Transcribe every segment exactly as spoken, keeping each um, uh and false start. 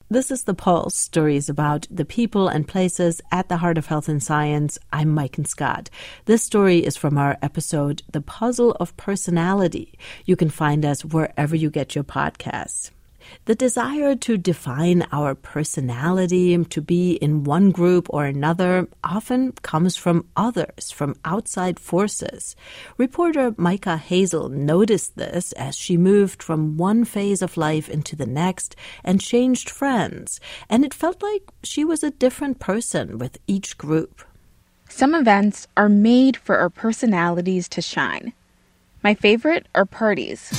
This is The Pulse, stories about the people and places at the heart of health and science. I'm Maiken Scott. This story is from our episode, The Puzzle of Personality. You can find us wherever you get your podcasts. The desire to define our personality, to be in one group or another, often comes from others, from outside forces. Reporter Micah Hazel noticed this as she moved from one phase of life into the next and changed friends, and it felt like she was a different person with each group. Some events are made for our personalities to shine. My favorite are parties.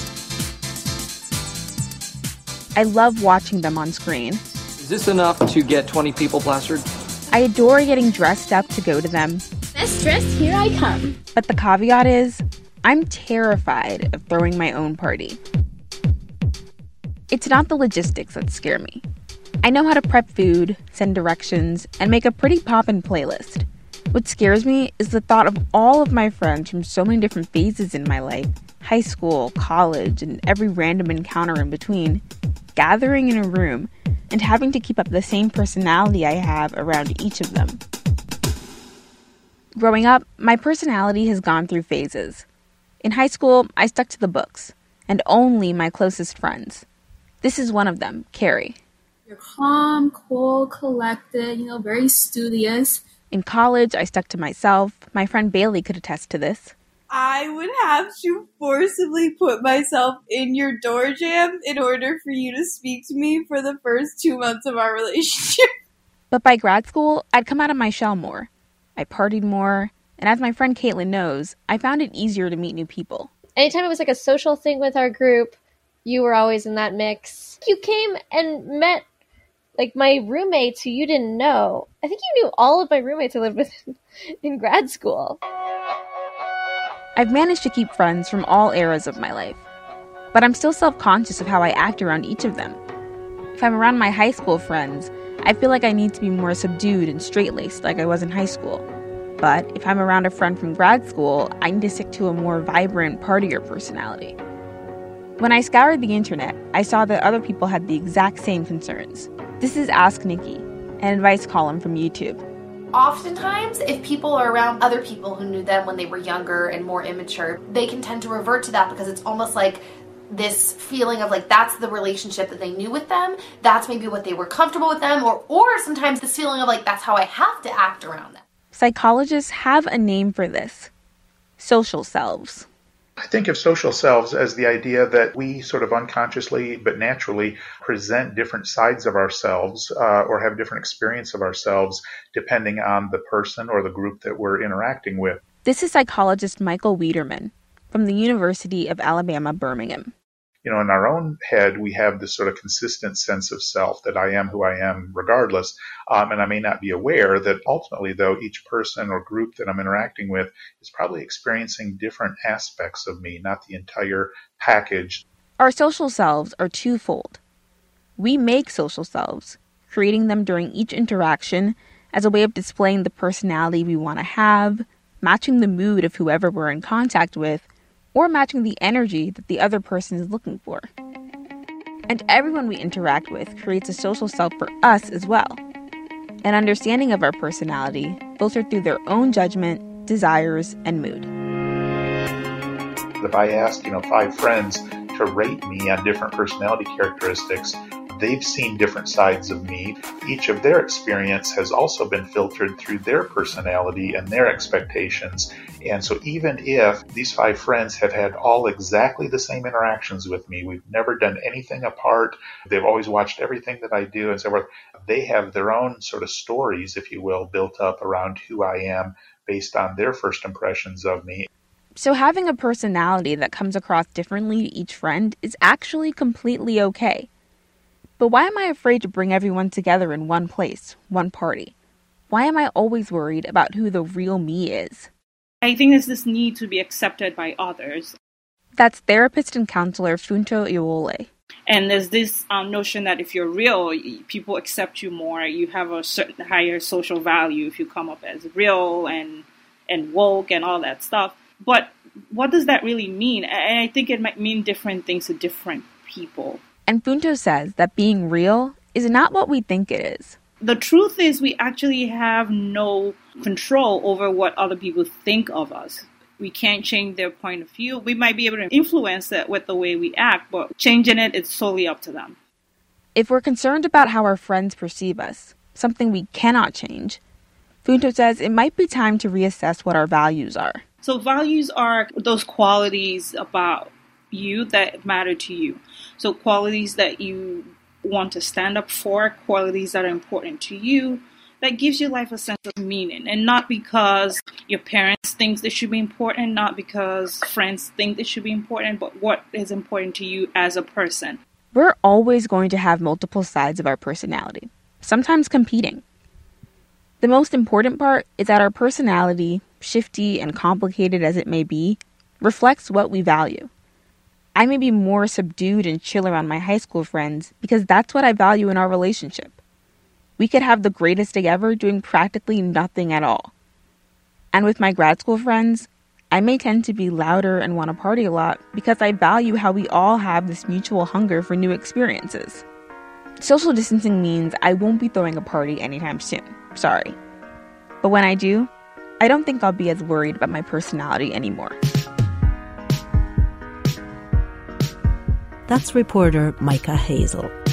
I love watching them on screen. Is this enough to get twenty people plastered? I adore getting dressed up to go to them. Best dressed, here I come. But the caveat is, I'm terrified of throwing my own party. It's not the logistics that scare me. I know how to prep food, send directions, and make a pretty poppin' playlist. What scares me is the thought of all of my friends from so many different phases in my life, high school, college, and every random encounter in between, gathering in a room and having to keep up the same personality I have around each of them. Growing up, my personality has gone through phases. In high school, I stuck to the books and only my closest friends. This is one of them, Carrie. You're calm, cool, collected, you know, very studious. In college, I stuck to myself. My friend Bailey could attest to this. I would have to forcibly put myself in your door jam in order for you to speak to me for the first two months of our relationship. But by grad school, I'd come out of my shell more. I partied more, and as my friend Caitlin knows, I found it easier to meet new people. Anytime it was like a social thing with our group, you were always in that mix. You came and met like my roommates who you didn't know. I think you knew all of my roommates I lived with in grad school. I've managed to keep friends from all eras of my life, but I'm still self-conscious of how I act around each of them. If I'm around my high school friends, I feel like I need to be more subdued and straight-laced like I was in high school. But if I'm around a friend from grad school, I need to stick to a more vibrant, partier personality. When I scoured the internet, I saw that other people had the exact same concerns. This is Ask Nikki, an advice column from YouTube. Oftentimes, if people are around other people who knew them when they were younger and more immature, they can tend to revert to that because it's almost like this feeling of like that's the relationship that they knew with them, that's maybe what they were comfortable with them, or or sometimes this feeling of like that's how I have to act around them. Psychologists have a name for this: social selves. I think of social selves as the idea that we sort of unconsciously but naturally present different sides of ourselves uh, or have different experience of ourselves depending on the person or the group that we're interacting with. This is psychologist Michael Wiederman from the University of Alabama, Birmingham. You know, in our own head, we have this sort of consistent sense of self that I am who I am regardless. Um, and I may not be aware that ultimately, though, each person or group that I'm interacting with is probably experiencing different aspects of me, not the entire package. Our social selves are twofold. We make social selves, creating them during each interaction as a way of displaying the personality we want to have, matching the mood of whoever we're in contact with, or matching the energy that the other person is looking for. And everyone we interact with creates a social self for us as well. An understanding of our personality filtered through their own judgment, desires, and mood. If I ask, you know, five friends to rate me on different personality characteristics, they've seen different sides of me. Each of their experience has also been filtered through their personality and their expectations. And so even if these five friends have had all exactly the same interactions with me, we've never done anything apart, they've always watched everything that I do and so forth, they have their own sort of stories, if you will, built up around who I am based on their first impressions of me. So having a personality that comes across differently to each friend is actually completely okay. But why am I afraid to bring everyone together in one place, one party? Why am I always worried about who the real me is? I think there's this need to be accepted by others. That's therapist and counselor Funto Iwole. And there's this um, notion that if you're real, people accept you more. You have a certain higher social value if you come up as real and and woke and all that stuff. But what does that really mean? And I think it might mean different things to different people. And Funto says that being real is not what we think it is. The truth is we actually have no control over what other people think of us. We can't change their point of view. We might be able to influence that with the way we act, but changing it is solely up to them. If we're concerned about how our friends perceive us, something we cannot change, Funto says it might be time to reassess what our values are. So values are those qualities about you that matter to you. So qualities that you want to stand up for, qualities that are important to you, that gives your life a sense of meaning. And not because your parents think this should be important, not because friends think this should be important, but what is important to you as a person. We're always going to have multiple sides of our personality, sometimes competing. The most important part is that our personality, shifty and complicated as it may be, reflects what we value. I may be more subdued and chill around my high school friends because that's what I value in our relationship. We could have the greatest day ever doing practically nothing at all. And with my grad school friends, I may tend to be louder and want to party a lot because I value how we all have this mutual hunger for new experiences. Social distancing means I won't be throwing a party anytime soon. Sorry. But when I do, I don't think I'll be as worried about my personality anymore. That's reporter Micah Hazel.